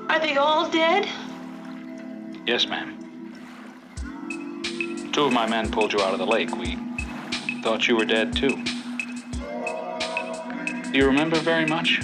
Are they all dead? Yes, ma'am. 2 of my men pulled you out of the lake. We thought you were dead, too. Do you remember very much?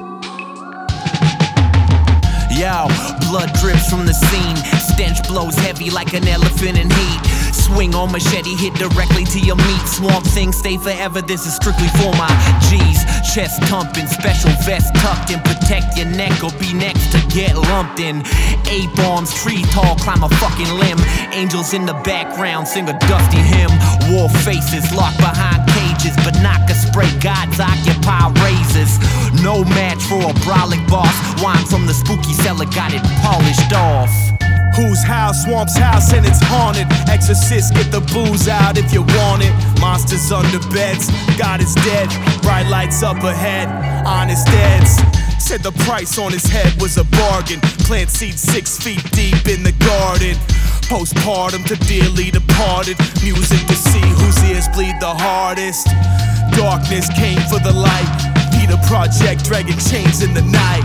Yo, blood drips from the scene. Stench blows heavy like an elephant in heat. Swing on machete, hit directly to your meat. Swamp things stay forever, this is strictly for my G's. Chest thumping, special vest tucked in. Protect your neck or be next to get lumped in. A-bombs, tree tall, climb a fucking limb. Angels in the background, sing a dusty hymn. War faces locked behind cages. Banaka spray, gods occupy razors. No match for a brolic boss. Wine from the spooky cellar, got it polished off. Whose house? Swamp's house and it's haunted. Exorcists, get the booze out if you want it. Monsters under beds, God is dead. Bright lights up ahead, honest heads. Said the price on his head was a bargain. Plant seeds 6 feet deep in the garden. Postpartum to dearly departed. Music to see whose ears bleed the hardest. Darkness came for the light. Peter Project dragging chains in the night.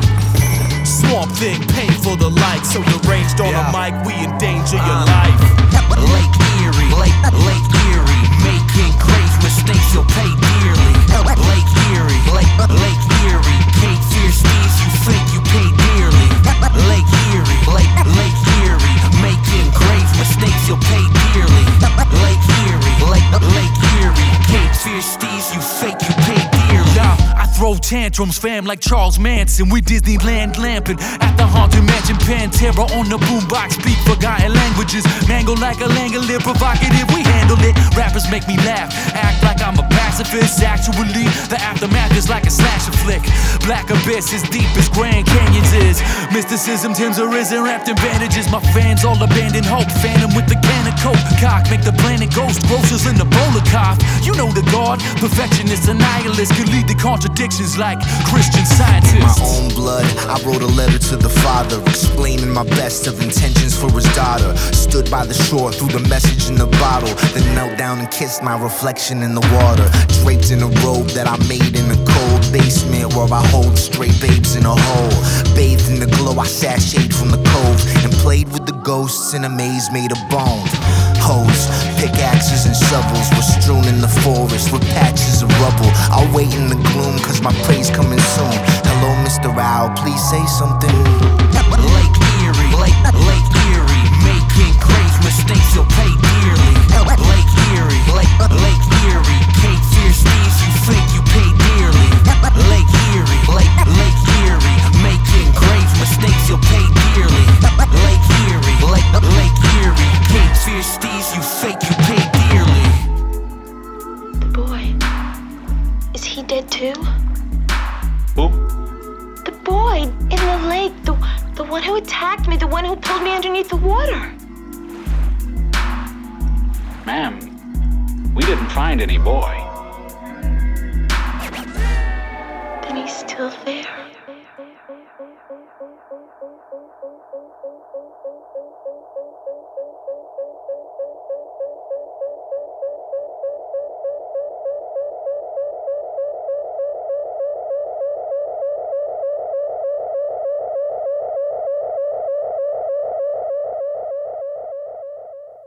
Swamp Thing, painful the like. So deranged on a mic, we endanger your life. Lake Erie, Lake Erie, making grave mistakes you'll pay dearly. Lake Erie, Lake Erie, Cape Fear Steves, you think you pay dearly. Lake Erie, Lake Erie, making grave mistakes you'll pay dearly. Lake Erie, Lake Erie, Cape Fear Steves, you fake you pay dearly. I throw tantrums, fam, like Charles Manson. We Disneyland glamping at the Haunted Mansion. Pantera on the boombox, speak forgotten languages. Mango like a Langolier, provocative, we handle it. Rappers make me laugh, act like I'm a pacifist. Actually, the aftermath is like a slasher flick. Black abyss is deep as Grand Canyons is. Mysticism, Tim's arisen, wrapped in bandages. My fans all abandon hope. Phantom with the can of coke. Cock, make the planet ghost. Groceries in the bowler cough. You know the God, perfectionist, a nihilist. Could lead to contradictions like Christian scientists. My own blood, I wrote a letter to the father, explaining my best of intentions for his daughter. Stood by the shore, threw the message in the bottle, then knelt down and kissed my reflection in the water. Draped in a robe that I made in a cold basement where I hold stray babes in a hole. Bathed in the glow, I sashayed from the cove and played with the ghosts in a maze made of bone. Hoes, pickaxes and shovels were strewn in the forest with patches of rubble. I'll wait in the gloom cause my prey's coming soon. Hello Mr. Owl, please say something. Lake Erie, Lake Erie, making grave mistakes you'll pay dearly. Lake Erie, Lake Erie, Cape Fear Steves, you think you pay dearly. Lake Erie, Lake Erie, making grave mistakes you'll pay dearly. Lake Erie, Lake Erie, Cape Fear Steves, you fake you pay dearly. The boy, is he dead too? Who? The boy in the lake, the one who attacked me, the one who pulled me underneath the water. Ma'am, we didn't find any boy. Then he's still there.